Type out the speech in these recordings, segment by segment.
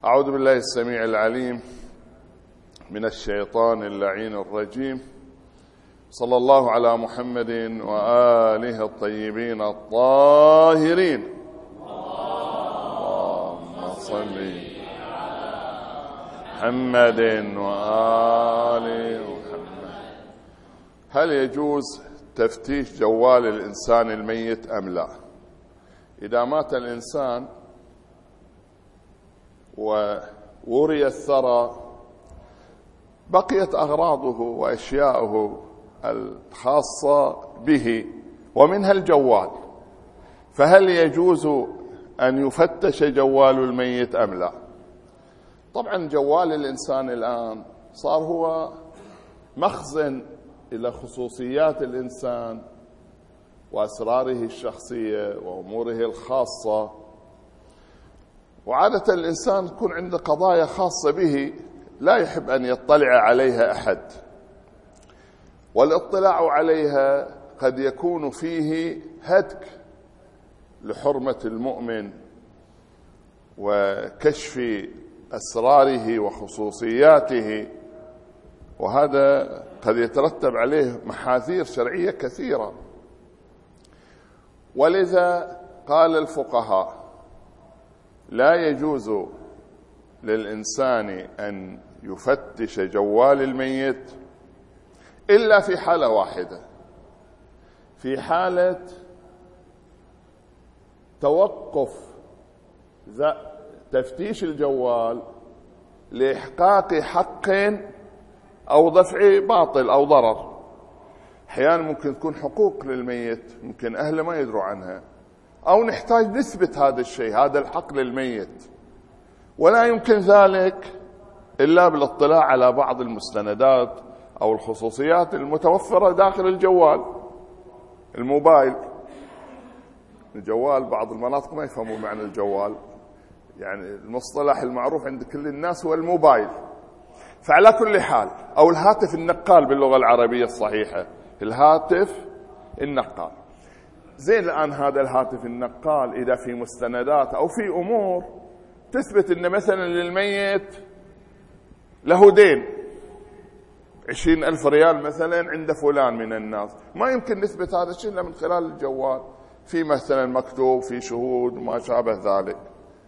أعوذ بالله السميع العليم من الشيطان اللعين الرجيم. صلى الله على محمد وآله الطيبين الطاهرين. اللهم صل على محمد وآل محمد. هل يجوز تفتيش جوال الإنسان الميت أم لا؟ إذا مات الإنسان ووري الثرى بقيت أغراضه وأشياؤه الخاصة به ومنها الجوال، فهل يجوز أن يفتش جوال الميت أم لا؟ طبعا جوال الإنسان الآن صار هو مخزن إلى خصوصيات الإنسان وأسراره الشخصية وأموره الخاصة، وعادة الإنسان يكون عنده قضايا خاصة به لا يحب أن يطلع عليها أحد، والاطلاع عليها قد يكون فيه هتك لحرمة المؤمن وكشف أسراره وخصوصياته، وهذا قد يترتب عليه محاذير شرعية كثيرة. ولذا قال الفقهاء لا يجوز للإنسان أن يفتش جوال الميت إلا في حالة واحدة، في حالة توقف تفتيش الجوال لإحقاق حق أو دفع باطل أو ضرر. أحيانا ممكن تكون حقوق للميت ممكن أهله ما يدروا عنها، أو نحتاج نثبت هذا الشيء، هذا الحق للميت، ولا يمكن ذلك إلا بالاطلاع على بعض المستندات أو الخصوصيات المتوفرة داخل الجوال. الموبايل، الجوال بعض المناطق ما يفهموا معنى الجوال، يعني المصطلح المعروف عند كل الناس هو الموبايل. فعلى كل حال، أو الهاتف النقال باللغة العربية الصحيحة، الهاتف النقال. زين، الآن هذا الهاتف النقال إذا في مستندات أو في أمور تثبت أن مثلا للميت له دين 20,000 ريال مثلا عند فلان من الناس، ما يمكن نثبت هذا الشيء إلا من خلال الجوال، في مثلا مكتوب، في شهود وما شابه ذلك.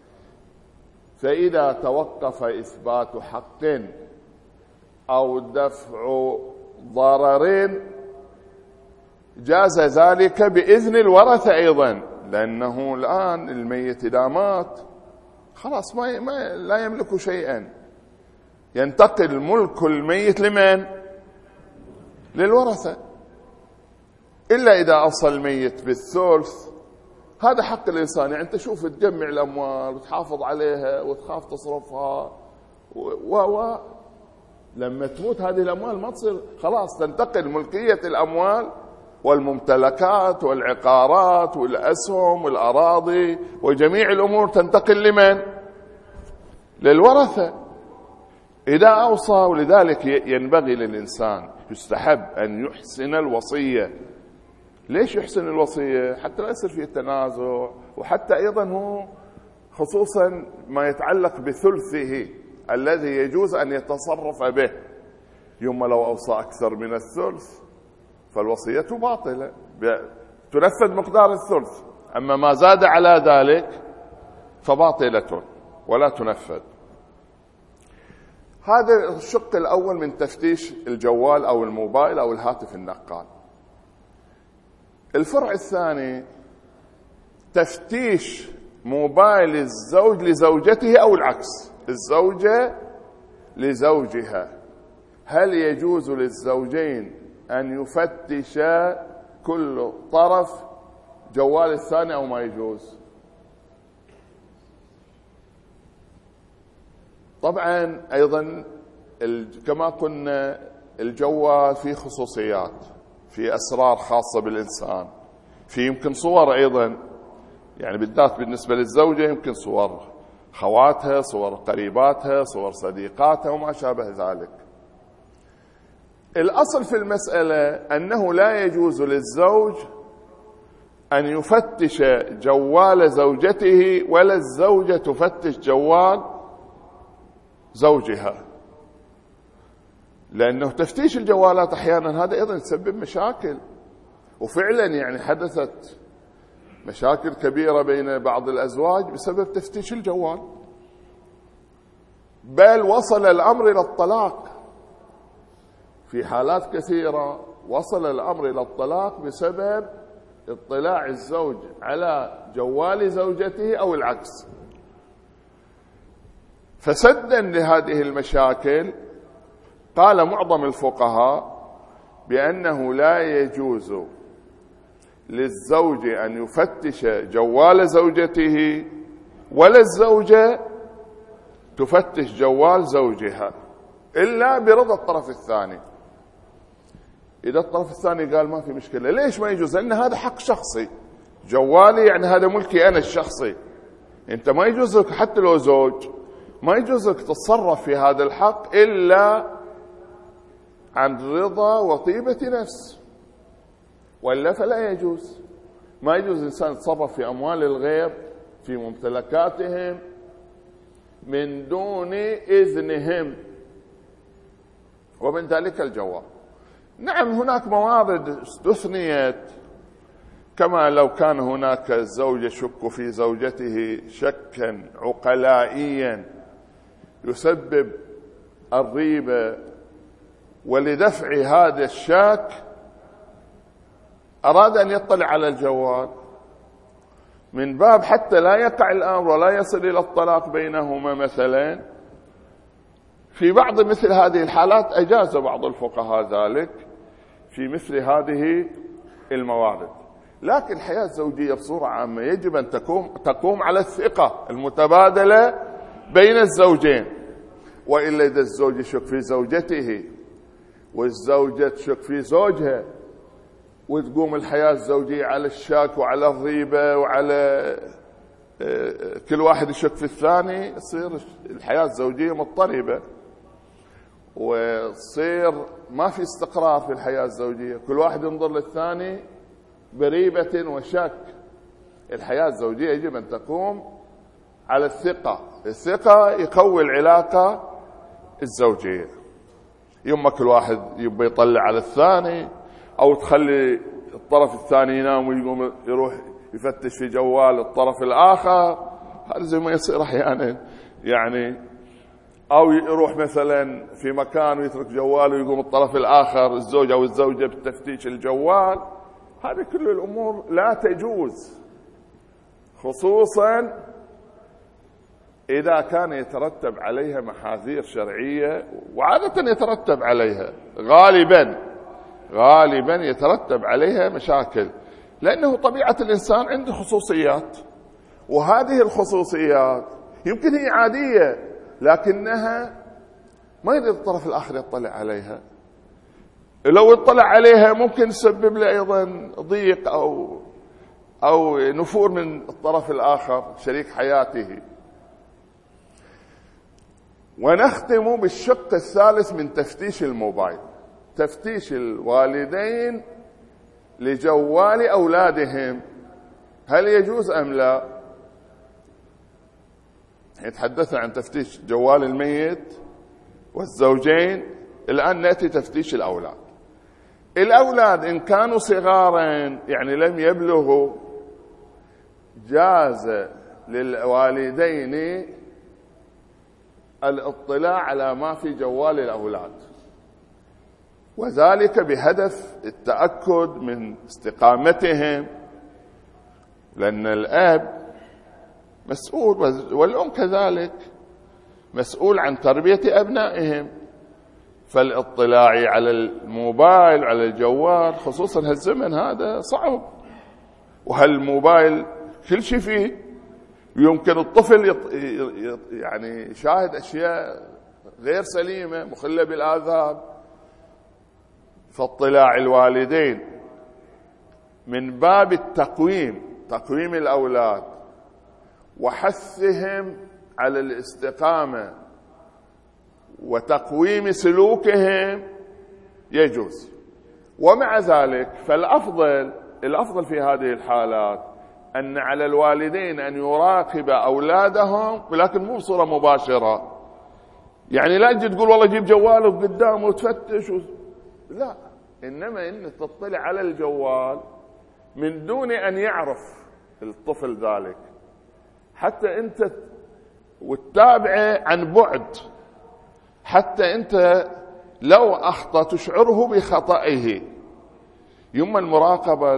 فإذا توقف إثبات حق أو دفع ضرر جاز ذلك بإذن الورثة أيضا، لأنه الآن الميت إذا مات خلاص لا يملك شيئا، ينتقل ملك الميت لمن؟ للورثة، إلا إذا أوصى الميت بالثلث. هذا حق الإنسان، يعني أنت شوف تجمع الأموال وتحافظ عليها وتخاف تصرفها لما تموت هذه الأموال ما تصير خلاص، تنتقل ملكية الأموال والممتلكات والعقارات والأسهم والأراضي وجميع الأمور تنتقل لمن؟ للورثة إذا أوصى. ولذلك ينبغي للإنسان، يستحب أن يحسن الوصية. ليش يحسن الوصية؟ حتى لا يصير فيه تنازع، وحتى أيضا هو خصوصا ما يتعلق بثلثه الذي يجوز أن يتصرف به. يوم لو أوصى أكثر من الثلث فالوصية باطلة، تنفذ مقدار الثلث، أما ما زاد على ذلك فباطلة ولا تنفذ. هذا الشق الأول من تفتيش الجوال أو الموبايل أو الهاتف النقال. الفرع الثاني تفتيش موبايل الزوج لزوجته أو العكس، الزوجة لزوجها. هل يجوز للزوجين أن يفتش كل طرف جوال الثاني أو ما يجوز؟ طبعا أيضا كما قلنا الجوال فيه خصوصيات، في أسرار خاصة بالإنسان، في يمكن صور أيضا، يعني بالذات بالنسبة للزوجة يمكن صور خواتها، صور قريباتها، صور صديقاتها وما شابه ذلك. الأصل في المسألة أنه لا يجوز للزوج أن يفتش جوال زوجته ولا الزوجة تفتش جوال زوجها، لأنه تفتيش الجوالات أحيانا هذا أيضا يسبب مشاكل، وفعلا يعني حدثت مشاكل كبيرة بين بعض الأزواج بسبب تفتيش الجوال، بل وصل الأمر إلى الطلاق. في حالات كثيرة وصل الأمر إلى الطلاق بسبب اطلاع الزوج على جوال زوجته أو العكس. فسدا لهذه المشاكل قال معظم الفقهاء بأنه لا يجوز للزوج أن يفتش جوال زوجته ولا الزوجة تفتش جوال زوجها إلا برضا الطرف الثاني. إذا الطرف الثاني قال ما في مشكلة، ليش ما يجوز؟ لأن هذا حق شخصي، جوالي يعني هذا ملكي أنا الشخصي، أنت ما يجوز لك حتى لو زوج ما يجوز لك تتصرف في هذا الحق إلا عن رضا وطيبة نفس، وإلا فلا يجوز. ما يجوز الإنسان يتصرف في أموال الغير في ممتلكاتهم من دون إذنهم، ومن ذلك الجوال. نعم هناك موارد استثنيت، كما لو كان هناك الزوج يشك في زوجته شكا عقلائيا يسبب الريبة، ولدفع هذا الشك أراد أن يطلع على الجوال من باب حتى لا يقع الأمر ولا يصل إلى الطلاق بينهما مثلا. في بعض مثل هذه الحالات أجاز بعض الفقهاء ذلك في مثل هذه الموارد. لكن الحياة الزوجية بصورة عامة يجب أن تقوم على الثقة المتبادلة بين الزوجين، وإلا إذا الزوج يشك في زوجته والزوجة تشك في زوجها وتقوم الحياة الزوجية على الشك وعلى الريبة وعلى كل واحد يشك في الثاني، يصير الحياة الزوجية مضطربة وتصير ما في استقرار في الحياة الزوجية، كل واحد ينظر للثاني بريبة وشك. الحياة الزوجية يجب أن تقوم على الثقة يقوي العلاقة الزوجية. يوم كل واحد يبقى يطلع على الثاني أو تخلي الطرف الثاني ينام ويقوم يروح يفتش في جوال الطرف الآخر، هذا زي ما يصير أحيانا يعني. أو يروح مثلا في مكان ويترك جواله ويقوم الطرف الآخر الزوج أو الزوجة بتفتيش الجوال. هذه كل الأمور لا تجوز، خصوصا إذا كان يترتب عليها محاذير شرعية، وعادة يترتب عليها غالبا يترتب عليها مشاكل، لأنه طبيعة الإنسان عنده خصوصيات، وهذه الخصوصيات يمكن هي عادية لكنها ما يريد الطرف الآخر يطلع عليها. لو اطلع عليها ممكن تسبب له أيضا ضيق أو نفور من الطرف الآخر شريك حياته. ونختم بالشق الثالث من تفتيش الموبايل، تفتيش الوالدين لجوال أولادهم، هل يجوز أم لا؟ يتحدثنا عن تفتيش جوال الميت والزوجين، الآن نأتي تفتيش الأولاد. الأولاد إن كانوا صغارا يعني لم يبلغوا، جاز للوالدين الاطلاع على ما في جوال الأولاد، وذلك بهدف التأكد من استقامتهم، لأن الأب مسؤول والأم كذلك مسؤول عن تربية أبنائهم، فالاطلاع على الموبايل على الجوال خصوصا هالزمن هذا صعب، وهالموبايل كل شيء فيه، يمكن الطفل يعني يشاهد أشياء غير سليمة مخلة بالآذان. فاطلاع الوالدين من باب تقويم الأولاد وحثهم على الاستقامة وتقويم سلوكهم يجوز. ومع ذلك الأفضل في هذه الحالات أن على الوالدين أن يراقب أولادهم، ولكن مو بصورة مباشرة، يعني لا تجي تقول والله جيب جوالك قدامه وتفتش لا، إنما إن تطلع على الجوال من دون أن يعرف الطفل ذلك، حتى أنت وتتابعه عن بعد، حتى أنت لو أخطأ تشعره بخطئه. يما المراقبة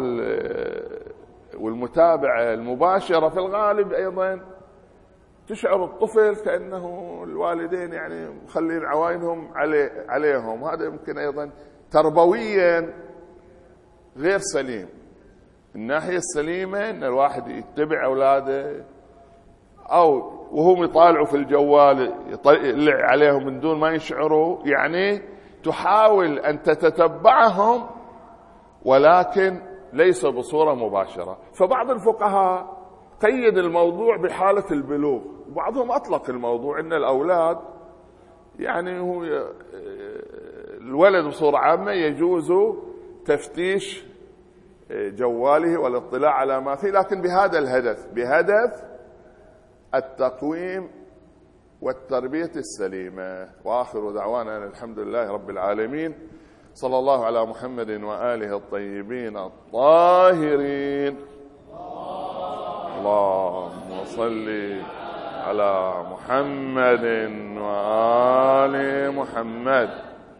والمتابعة المباشرة في الغالب أيضا تشعر الطفل كأنه الوالدين يعني مخلين عواينهم عليهم. هذا يمكن أيضا تربويا غير سليم. الناحية السليمة أن الواحد يتبع أولاده، أو وهم يطالعوا في الجوال يطلع عليهم من دون ما يشعروا، يعني تحاول أن تتتبعهم ولكن ليس بصورة مباشرة. فبعض الفقهاء قيد الموضوع بحالة البلوغ، وبعضهم أطلق الموضوع أن الأولاد يعني هو الولد بصورة عامة يجوز تفتيش جواله والاطلاع على ما فيه، لكن بهذا الهدف، بهدف التقويم والتربية السليمة. وآخر دعوانا الحمد لله رب العالمين، صلى الله على محمد وآله الطيبين الطاهرين. اللهم صل على محمد وآل محمد.